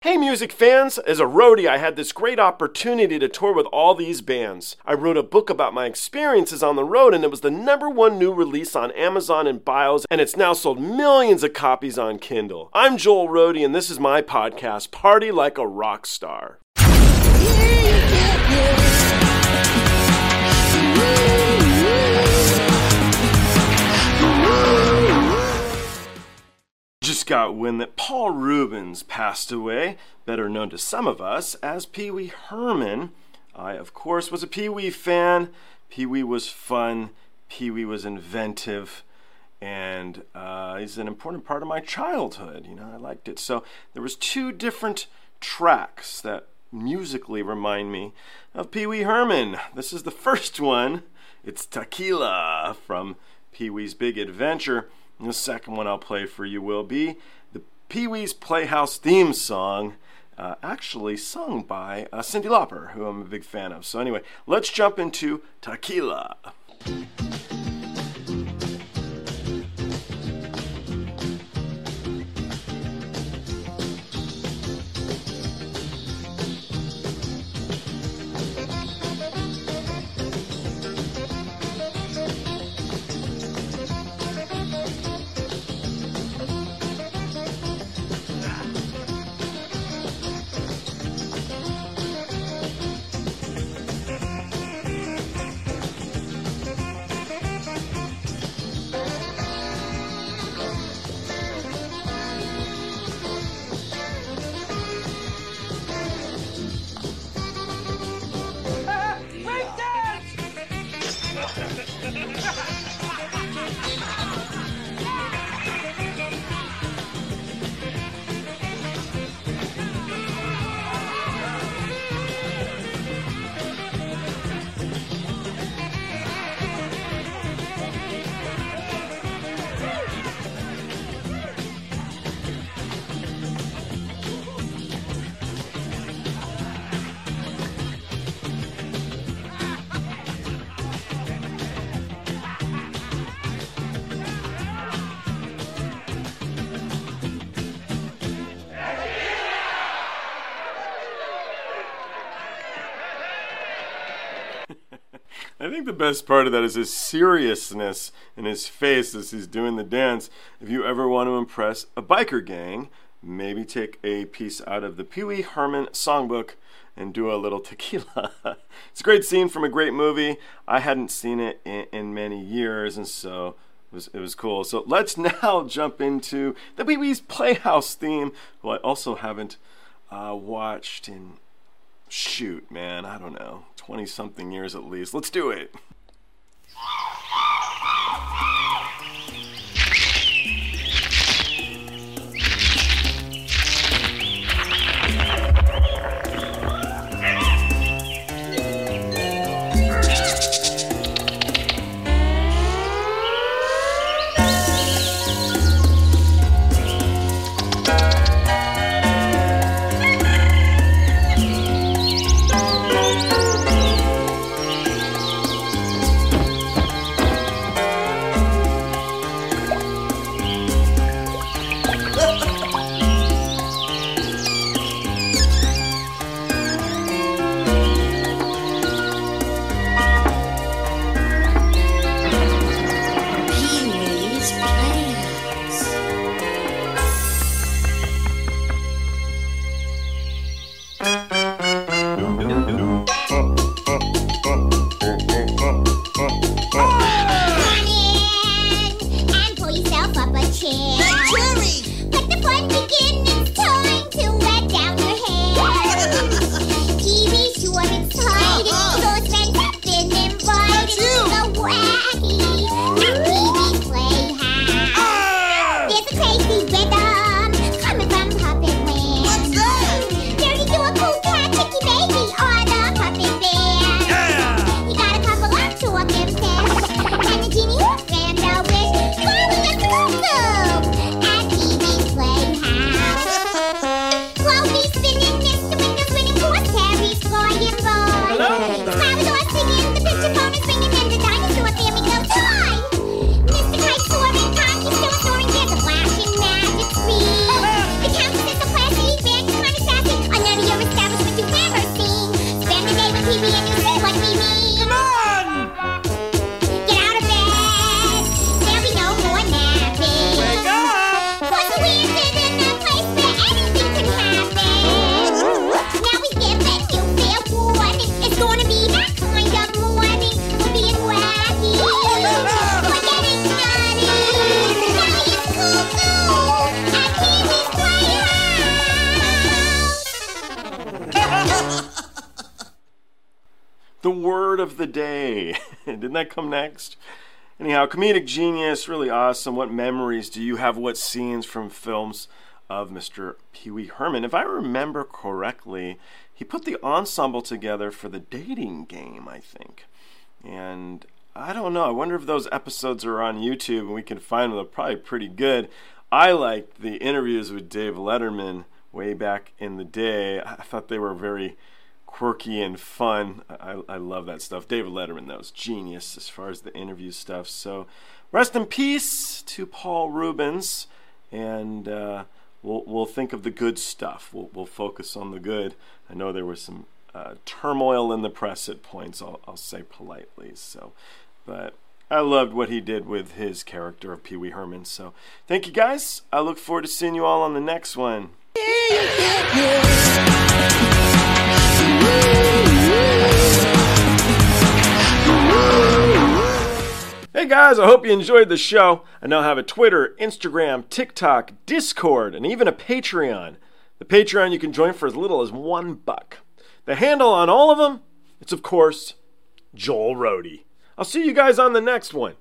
Hey music fans! As a roadie, I had this great opportunity to tour with all these bands. I wrote a book about my experiences on the road, and it was the #1 new release on Amazon and Bios, and it's now sold millions of copies on Kindle. I'm Joel Roadie, and this is my podcast, Party Like a Rock Star. Just got wind that Paul Reubens passed away, better known to some of us as Pee Wee Herman. I, of course, was a Pee Wee fan. Pee Wee was fun. Pee Wee was inventive. And he's an important part of my childhood. You know, I liked it. So there was 2 different tracks that musically remind me of Pee Wee Herman. This is the first one. It's Tequila from Pee Wee's Big Adventure. And the second one I'll play for you will be the Pee Wee's Playhouse theme song, actually sung by Cyndi Lauper, who I'm a big fan of. So anyway, let's jump into Tequila. I think the best part of that is his seriousness in his face as he's doing the dance. If you ever want to impress a biker gang, maybe take a piece out of the Pee Wee Herman songbook and do a little tequila. It's a great scene from a great movie. I hadn't seen it in many years, and so it was cool. So let's now jump into the Pee Wee's Playhouse theme, who I also haven't watched in, shoot, man, I don't know, 20-something years at least. Let's do it. The word of the day. Didn't that come next? Anyhow, comedic genius, really awesome. What memories do you have? What scenes from films of Mr. Pee Wee Herman? If I remember correctly, he put the ensemble together for the Dating Game, I think. And I don't know. I wonder if those episodes are on YouTube and we can find them. They're probably pretty good. I liked the interviews with Dave Letterman way back in the day. I thought they were very quirky and fun. I love that stuff. David Letterman, that was genius as far as the interview stuff. So rest in peace to Paul Reubens, and we'll think of the good stuff. We'll focus on the good. I know there was some turmoil in the press at points, I'll say politely. So, but I loved what he did with his character of Pee Wee Herman. So thank you guys. I look forward to seeing you all on the next one. Hey guys, I hope you enjoyed the show. I now have a Twitter, Instagram, TikTok, Discord, and even a Patreon. The Patreon you can join for as little as $1. The handle on all of them, it's of course, Joel Rohde. I'll see you guys on the next one.